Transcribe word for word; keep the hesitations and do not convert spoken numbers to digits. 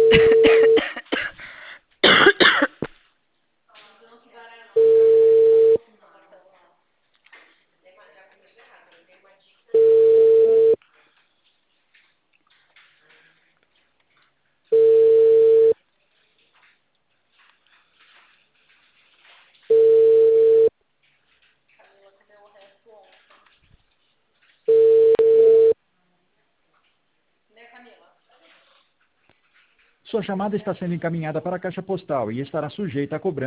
Sua chamada está sendo encaminhada para a caixa postal e estará sujeita a cobrança.